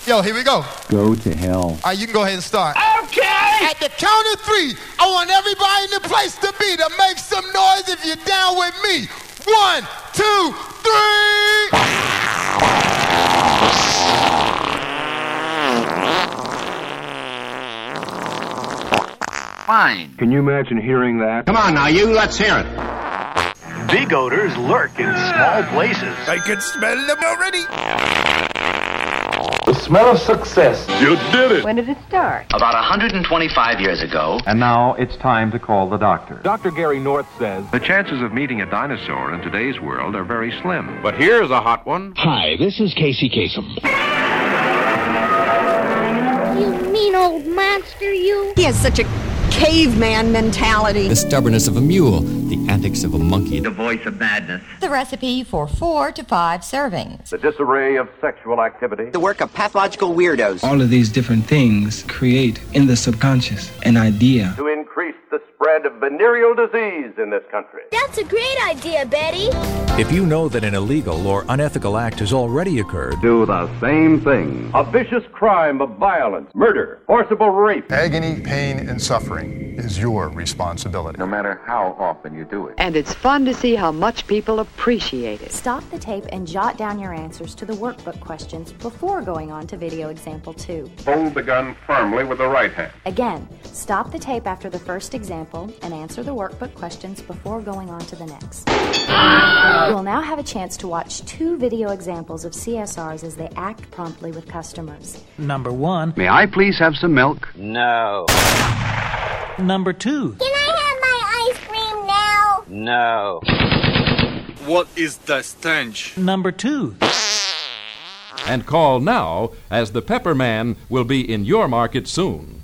Yo, here we go. Go to hell. All right, you can go ahead and start. Okay! At the count of 3, I want everybody in the place to be to make some noise if you're down with me. 1, 2, 3. Fine. Can you imagine hearing that? Come on now, you. Let's hear it. Big odors lurk in small places. I can smell them already. The smell of success. You did it. When did it start? About 125 years ago. And now it's time to call the doctor. Dr. Gary North says, the chances of meeting a dinosaur in today's world are very slim. But here's a hot one. Hi, this is Casey Kasem. You mean old monster, you? He has such a caveman mentality. The stubbornness of a mule, the antics of a monkey. The voice of madness. The recipe for 4 to 5 servings. the disarray of sexual activity. The work of pathological weirdos. All of these different things create in the subconscious an idea. To increase the spread of venereal disease in this country. That's a great idea, Betty. If you know that an illegal or unethical act has already occurred, Do the same thing. A vicious crime of violence, murder, forcible rape. Agony, pain, and suffering is your responsibility. No matter how often you do it. And it's fun to see how much people appreciate it. Stop the tape and jot down your answers to the workbook questions before going on to video example 2. Hold the gun firmly with the right hand. Again, stop the tape after the first example and answer the workbook questions before going on to the next. You will now have a chance to watch 2 video examples of CSRs as they act promptly with customers. Number 1. May I please have some milk? No. Number 2. Can I have my ice cream now? No. What is the stench? Number 2. And call now, as the Pepper Man will be in your market soon.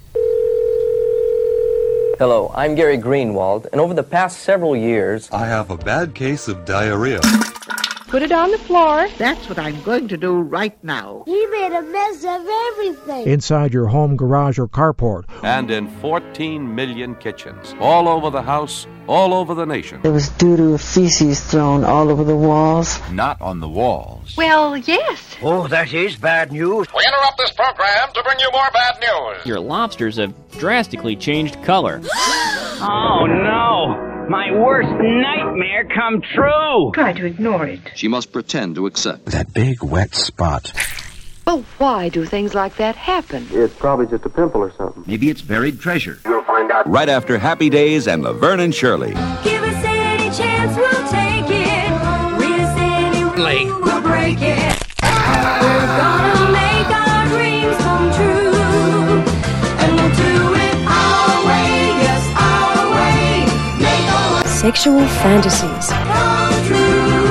Hello, I'm Gary Greenwald, and over the past several years, I have a bad case of diarrhea. Put it on the floor. That's what I'm going to do right now. He made a mess of everything. Inside your home, garage, or carport. And in 14 million kitchens, all over the house, all over the nation. There was doo-doo of feces thrown all over the walls. Not on the walls. Well, yes. Oh, that is bad news. We interrupt this program to bring you more bad news. Your lobsters have drastically changed color. Oh, no. My worst nightmare come true. Try to ignore it. She must pretend to accept. That big wet spot. Well, why do things like that happen? It's probably just a pimple or something. Maybe it's buried treasure. You'll find out. Right after Happy Days and Laverne and Shirley. Give us any chance, we'll take it. Risk any rule, we'll break it. We're gonna make our dreams come true. And we'll do it our way, yes, our way. Make our Sexual fantasies. come true.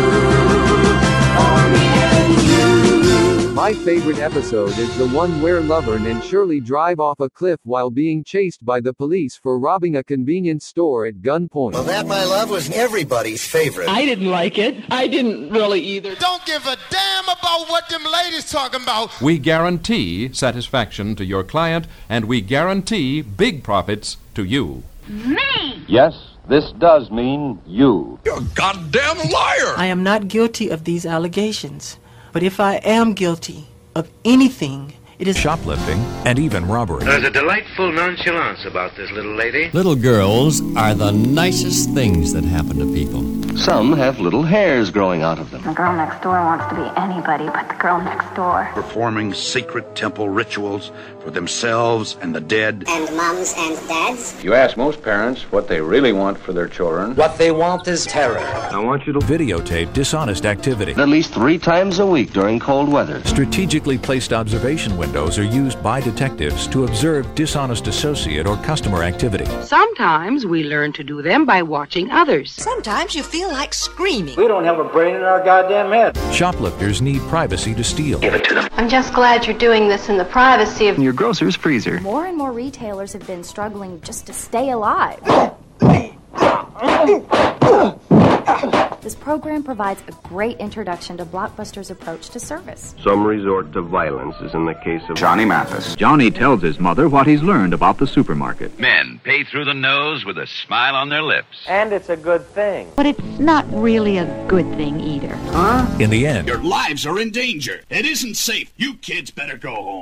For me and you. my favorite episode is the one where Laverne and Shirley drive off a cliff while being chased by the police for robbing a convenience store at gunpoint. Well, that, my love, was everybody's favorite. I didn't like it. I didn't really either. Don't give a damn about what them ladies talking about. We guarantee satisfaction to your client, and we guarantee big profits to you. Me! Yes, this does mean you. You're a goddamn liar! I am not guilty of these allegations. But if I am guilty of anything, it is shoplifting and even robbery. There's a delightful nonchalance about this little lady. Little girls are the nicest things that happen to people. Some have little hairs growing out of them. The girl next door wants to be anybody but the girl next door. Performing secret temple rituals for themselves and the dead. And mums and dads. You ask most parents what they really want for their children. What they want is terror. I want you to videotape dishonest activity. At least 3 times a week during cold weather. Strategically placed observation windows are used by detectives to observe dishonest associate or customer activity. Sometimes we learn to do them by watching others. Sometimes you feel like screaming. We don't have a brain in our goddamn head. Shoplifters need privacy to steal. Give it to them. I'm just glad you're doing this in the privacy of your grocer's freezer. More and more retailers have been struggling just to stay alive. This program provides a great introduction to Blockbuster's approach to service. Some resort to violence, as in the case of Johnny Mathis. Johnny tells his mother what he's learned about the supermarket. Men pay through the nose with a smile on their lips. And it's a good thing. But it's not really a good thing either. In the end, your lives are in danger. It isn't safe. You kids better go home.